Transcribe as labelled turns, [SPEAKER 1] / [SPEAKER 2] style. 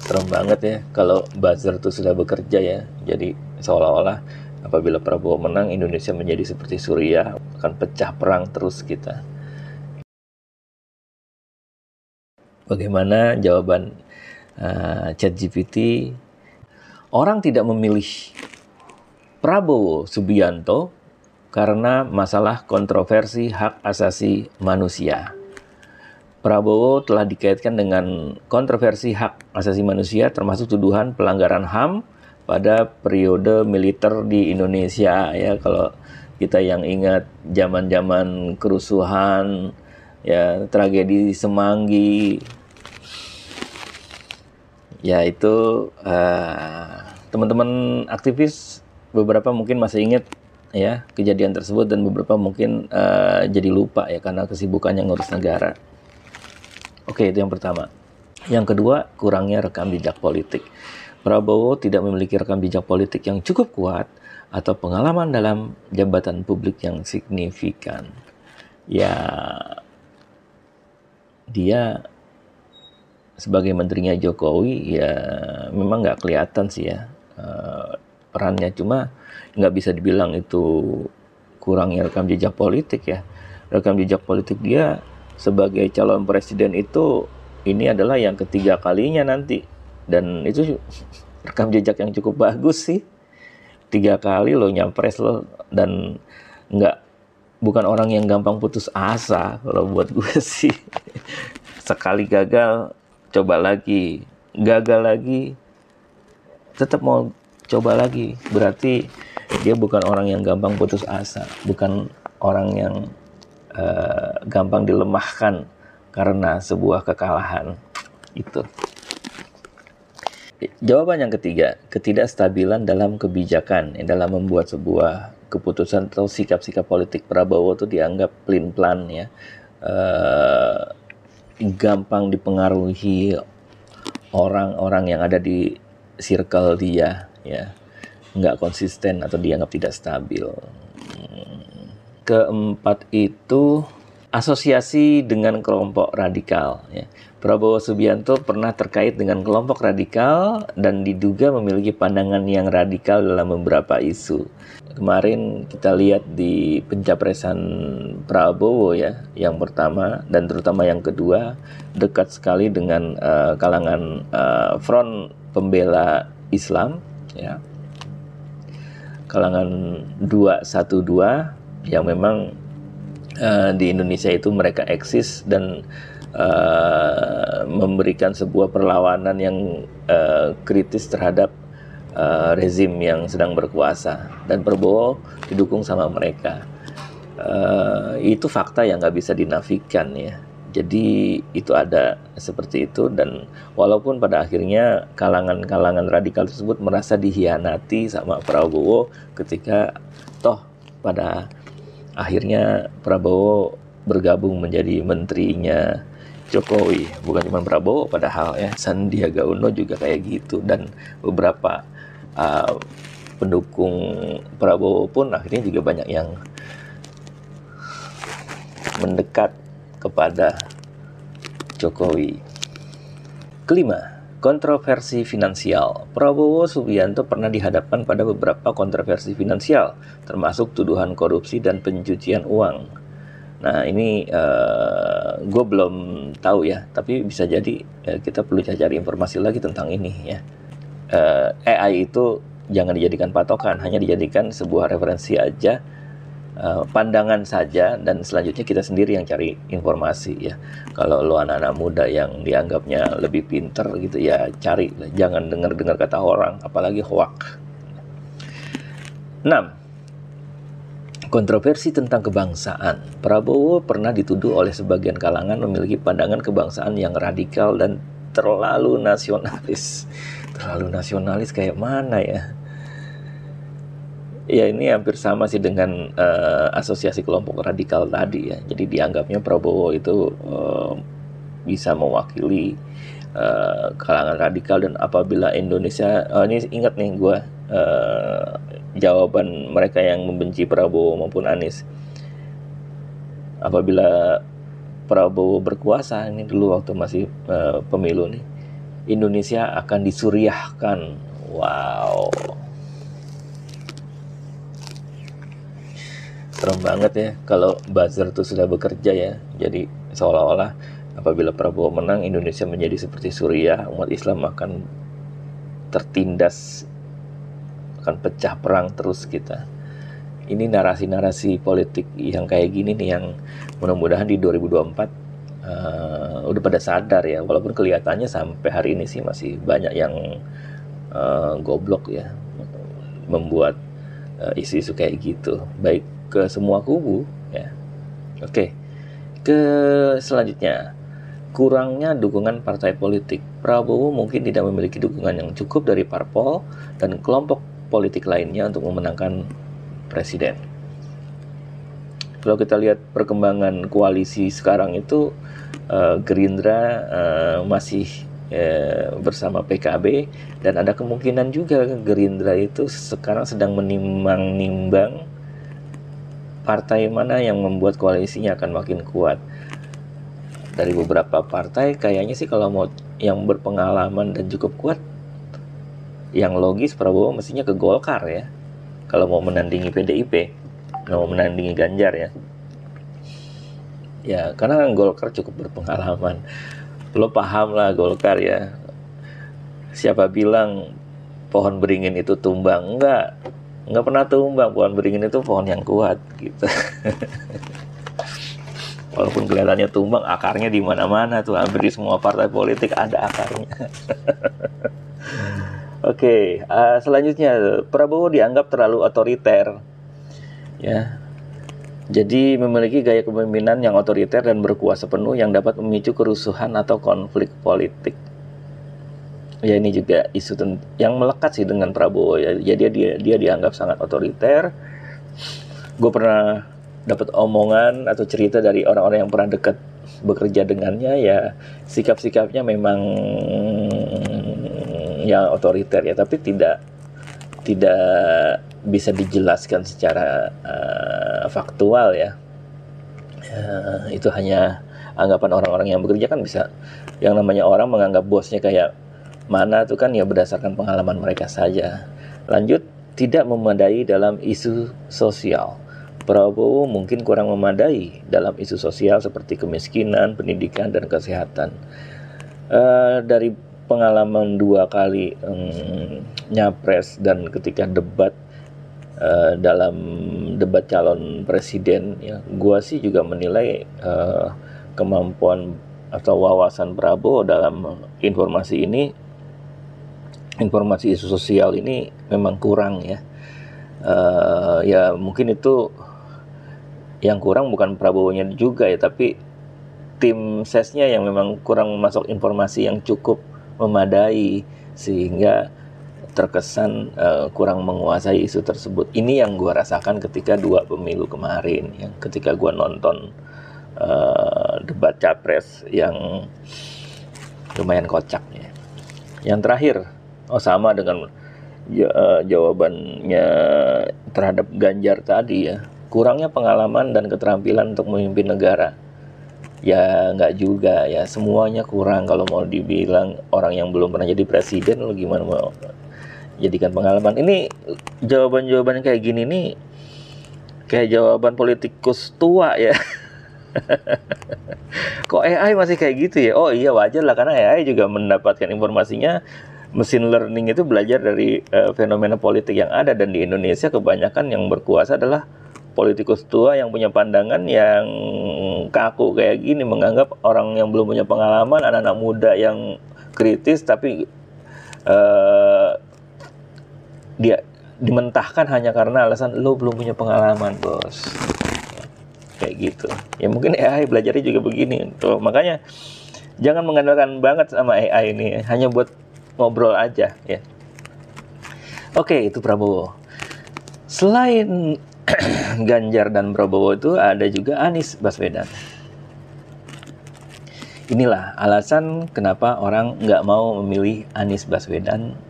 [SPEAKER 1] serem banget ya kalau buzzer itu sudah bekerja ya. Jadi seolah-olah apabila Prabowo menang, Indonesia menjadi seperti Suriah, akan pecah perang terus kita. Bagaimana jawaban ChatGPT? Orang tidak memilih Prabowo Subianto karena masalah kontroversi hak asasi manusia. Prabowo telah dikaitkan dengan kontroversi hak asasi manusia, termasuk tuduhan pelanggaran HAM pada periode militer di Indonesia. Ya, kalau kita yang ingat zaman-zaman kerusuhan, ya tragedi Semanggi, ya itu teman-teman aktivis beberapa mungkin masih ingat ya kejadian tersebut, dan beberapa mungkin jadi lupa ya karena kesibukannya ngurus negara. Oke, itu yang pertama. Yang kedua, kurangnya rekam jejak politik. Prabowo tidak memiliki rekam jejak politik yang cukup kuat atau pengalaman dalam jabatan publik yang signifikan. Ya, dia sebagai menterinya Jokowi ya memang nggak kelihatan sih ya perannya, cuma nggak bisa dibilang itu kurangnya rekam jejak politik ya. Rekam jejak politik dia sebagai calon presiden itu ini adalah yang ketiga kalinya nanti, dan itu rekam jejak yang cukup bagus sih. 3 kali lo nyapres lo, dan bukan orang yang gampang putus asa kalau buat gue sih. Sekali gagal coba lagi, gagal lagi tetap mau coba lagi, berarti dia bukan orang yang gampang putus asa, bukan orang yang gampang dilemahkan karena sebuah kekalahan. Itu. Jawaban yang ketiga, ketidakstabilan dalam kebijakan dalam membuat sebuah keputusan atau sikap-sikap politik. Prabowo itu dianggap pelin-pelan ya, gampang dipengaruhi orang-orang yang ada di circle dia ya, nggak konsisten atau dianggap tidak stabil. Keempat itu asosiasi dengan kelompok radikal ya. Prabowo Subianto pernah terkait dengan kelompok radikal dan diduga memiliki pandangan yang radikal dalam beberapa isu. Kemarin kita lihat di pencapresan Prabowo ya, yang pertama dan terutama yang kedua dekat sekali dengan kalangan Front Pembela Islam ya, kalangan 212 yang memang di Indonesia itu mereka eksis dan memberikan sebuah perlawanan yang kritis terhadap rezim yang sedang berkuasa, dan Prabowo didukung sama mereka. Itu fakta yang nggak bisa dinafikan ya. Jadi itu ada seperti itu, dan walaupun pada akhirnya kalangan-kalangan radikal tersebut merasa dihianati sama Prabowo ketika toh pada akhirnya Prabowo bergabung menjadi menterinya Jokowi. Bukan cuma Prabowo padahal ya, Sandiaga Uno juga kayak gitu, dan beberapa pendukung Prabowo pun akhirnya juga banyak yang mendekat kepada Jokowi. Kelima, kontroversi finansial. Prabowo Subianto pernah dihadapkan pada beberapa kontroversi finansial, termasuk tuduhan korupsi dan pencucian uang. Nah ini gue belum tahu ya, tapi bisa jadi kita perlu cari informasi lagi tentang ini ya. AI itu jangan dijadikan patokan, hanya dijadikan sebuah referensi aja, pandangan saja, dan selanjutnya kita sendiri yang cari informasi ya. Kalau lo anak-anak muda yang dianggapnya lebih pinter gitu ya, cari, jangan dengar-dengar kata orang, apalagi hoak. 6. Kontroversi tentang kebangsaan. Prabowo pernah dituduh oleh sebagian kalangan memiliki pandangan kebangsaan yang radikal dan terlalu nasionalis. Terlalu nasionalis kayak mana ya? Ya ini hampir sama sih dengan asosiasi kelompok radikal tadi ya. Jadi dianggapnya Prabowo itu bisa mewakili kalangan radikal, dan apabila Indonesia, ini ingat nih gue jawaban mereka yang membenci Prabowo maupun Anies. Apabila Prabowo berkuasa, ini dulu waktu masih pemilu nih, Indonesia akan disuriahkan. Wow, serem banget ya kalau buzzer itu sudah bekerja ya. Jadi seolah-olah apabila Prabowo menang, Indonesia menjadi seperti Suriah, umat Islam akan tertindas, akan pecah perang terus kita. Ini narasi-narasi politik yang kayak gini nih yang mudah-mudahan di 2024 udah pada sadar ya, walaupun kelihatannya sampai hari ini sih masih banyak yang goblok ya, membuat isu-isu kayak gitu, baik ke semua kubu ya. Oke, ke selanjutnya, kurangnya dukungan partai politik. Prabowo mungkin tidak memiliki dukungan yang cukup dari parpol dan kelompok politik lainnya untuk memenangkan presiden. Kalau kita lihat perkembangan koalisi sekarang itu, Gerindra masih bersama PKB, dan ada kemungkinan juga Gerindra itu sekarang sedang menimbang-nimbang partai mana yang membuat koalisinya akan makin kuat. Dari beberapa partai kayaknya sih kalau mau yang berpengalaman dan cukup kuat, yang logis Prabowo mestinya ke Golkar ya, kalau mau menandingi PDIP, mau menandingi Ganjar ya. Ya, karena Golkar cukup berpengalaman. Lo paham lah Golkar ya. Siapa bilang pohon beringin itu tumbang? Enggak pernah tumbang. Pohon beringin itu pohon yang kuat gitu. Walaupun kelihatannya tumbang, akarnya di mana-mana tuh, hampir di semua partai politik ada akarnya. Oke, selanjutnya Prabowo dianggap terlalu otoriter. Ya. Jadi memiliki gaya kepemimpinan yang otoriter dan berkuasa penuh yang dapat memicu kerusuhan atau konflik politik. Ya, ini juga isu yang melekat sih dengan Prabowo ya. Jadi dia dianggap sangat otoriter. Gue pernah dapat omongan atau cerita dari orang-orang yang pernah dekat bekerja dengannya, ya sikap-sikapnya memang ya otoriter ya, tapi tidak bisa dijelaskan secara faktual ya. Itu hanya anggapan orang-orang yang bekerja, kan bisa, yang namanya orang menganggap bosnya kayak mana tuh kan ya berdasarkan pengalaman mereka saja. Lanjut, tidak memadai dalam isu sosial. Prabowo mungkin kurang memadai dalam isu sosial seperti kemiskinan, pendidikan, dan kesehatan. Dari pengalaman 2 kali nyapres dan ketika debat, dalam debat calon presiden ya, gua sih juga menilai kemampuan atau wawasan Prabowo dalam informasi isu sosial ini memang kurang ya. Ya mungkin itu yang kurang bukan Prabowo-nya juga ya, tapi tim sesnya yang memang kurang masuk informasi yang cukup memadai sehingga terkesan kurang menguasai isu tersebut. Ini yang gue rasakan ketika 2 pemilu kemarin, yang ketika gue nonton debat capres yang lumayan kocak ya. Yang terakhir, sama dengan jawabannya terhadap Ganjar tadi ya, kurangnya pengalaman dan keterampilan untuk memimpin negara. Ya nggak juga ya, semuanya kurang. Kalau mau dibilang orang yang belum pernah jadi presiden, lo gimana mau jadikan pengalaman? Ini jawaban-jawaban kayak gini nih kayak jawaban politikus tua ya. Kok AI masih kayak gitu ya? Oh iya, wajar lah, karena AI juga mendapatkan informasinya. Mesin learning itu belajar dari fenomena politik yang ada, dan di Indonesia kebanyakan yang berkuasa adalah politikus tua yang punya pandangan yang kaku kayak gini, menganggap orang yang belum punya pengalaman, anak-anak muda yang kritis, tapi dia dimentahkan hanya karena alasan lo belum punya pengalaman, bos. Kayak gitu. Ya mungkin AI belajarnya juga begini. Tuh, makanya jangan mengandalkan banget sama AI ini, hanya buat ngobrol aja ya. Oke, itu Prabowo. Selain Ganjar dan Prabowo itu ada juga Anies Baswedan. Inilah alasan kenapa orang nggak mau memilih Anies Baswedan